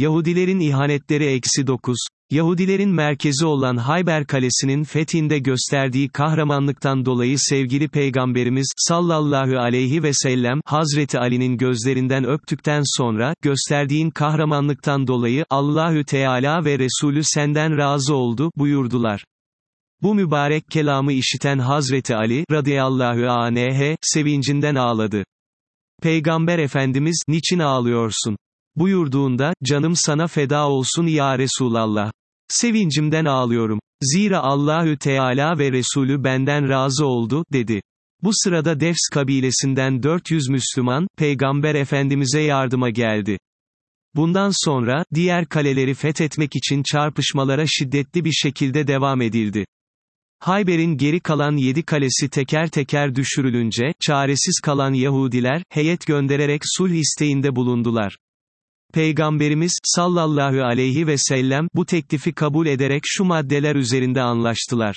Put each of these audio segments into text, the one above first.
Yahudilerin ihanetleri -9, Yahudilerin merkezi olan Hayber Kalesi'nin fethinde gösterdiği kahramanlıktan dolayı sevgili Peygamberimiz, sallallahu aleyhi ve sellem, Hazreti Ali'nin gözlerinden öptükten sonra, gösterdiğin kahramanlıktan dolayı, Allahü Teala ve Resulü senden razı oldu, buyurdular. Bu mübarek kelamı işiten Hazreti Ali, radıyallahu anh, sevincinden ağladı. Peygamber Efendimiz, niçin ağlıyorsun? Buyurduğunda, canım sana feda olsun ya Resulallah. Sevincimden ağlıyorum. Zira Allahü Teala ve Resulü benden razı oldu, dedi. Bu sırada Devs kabilesinden 400 Müslüman, Peygamber Efendimiz'e yardıma geldi. Bundan sonra, diğer kaleleri fethetmek için çarpışmalara şiddetli bir şekilde devam edildi. Hayber'in geri kalan 7 kalesi teker teker düşürülünce, çaresiz kalan Yahudiler, heyet göndererek sulh isteğinde bulundular. Peygamberimiz, sallallahu aleyhi ve sellem, bu teklifi kabul ederek şu maddeler üzerinde anlaştılar.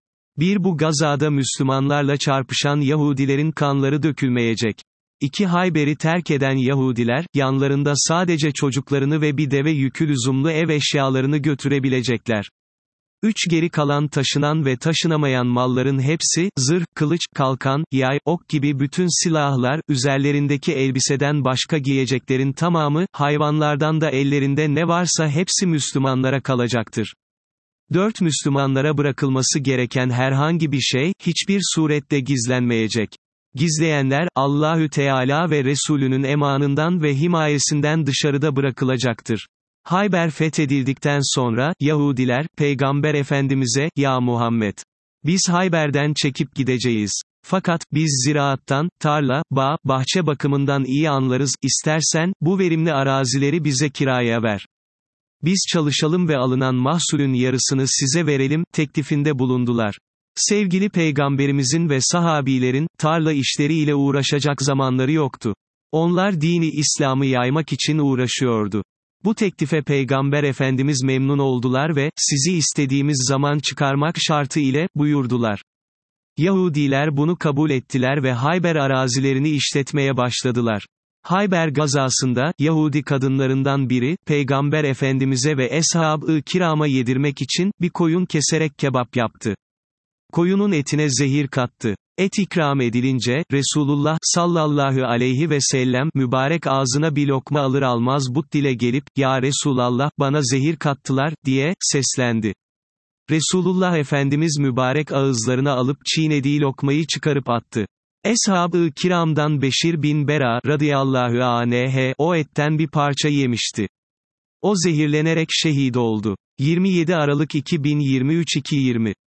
1. Bu gazada Müslümanlarla çarpışan Yahudilerin kanları dökülmeyecek. 2. Hayber'i terk eden Yahudiler, yanlarında sadece çocuklarını ve bir deve yükü lüzumlu ev eşyalarını götürebilecekler. 3. Geri kalan taşınan ve taşınamayan malların hepsi, zırh, kılıç, kalkan, yay, ok gibi bütün silahlar, üzerlerindeki elbiseden başka giyeceklerin tamamı, hayvanlardan da ellerinde ne varsa hepsi Müslümanlara kalacaktır. 4. Müslümanlara bırakılması gereken herhangi bir şey, hiçbir surette gizlenmeyecek. Gizleyenler, Allahü Teala ve Resulünün emanından ve himayesinden dışarıda bırakılacaktır. Hayber fethedildikten sonra, Yahudiler, Peygamber Efendimiz'e, ya Muhammed, biz Hayber'den çekip gideceğiz. Fakat, biz ziraattan, tarla, bağ, bahçe bakımından iyi anlarız, istersen, bu verimli arazileri bize kiraya ver. Biz çalışalım ve alınan mahsulün yarısını size verelim, teklifinde bulundular. Sevgili Peygamberimizin ve sahabilerin, tarla işleriyle uğraşacak zamanları yoktu. Onlar dini İslam'ı yaymak için uğraşıyordu. Bu teklife Peygamber Efendimiz memnun oldular ve, sizi istediğimiz zaman çıkarmak şartı ile, buyurdular. Yahudiler bunu kabul ettiler ve Hayber arazilerini işletmeye başladılar. Hayber gazasında, Yahudi kadınlarından biri, Peygamber Efendimiz'e ve Eshab-ı Kiram'a yedirmek için, bir koyun keserek kebap yaptı. Koyunun etine zehir kattı. Et ikram edilince, Resulullah, sallallahu aleyhi ve sellem, mübarek ağzına bir lokma alır almaz bu dile gelip, ya Resulallah, bana zehir kattılar, diye, seslendi. Resulullah Efendimiz mübarek ağızlarına alıp çiğnediği lokmayı çıkarıp attı. Eshab-ı Kiram'dan Beşir bin Bera, radıyallahu anh, o etten bir parça yemişti. O zehirlenerek şehit oldu. 27 Aralık 2023-2-20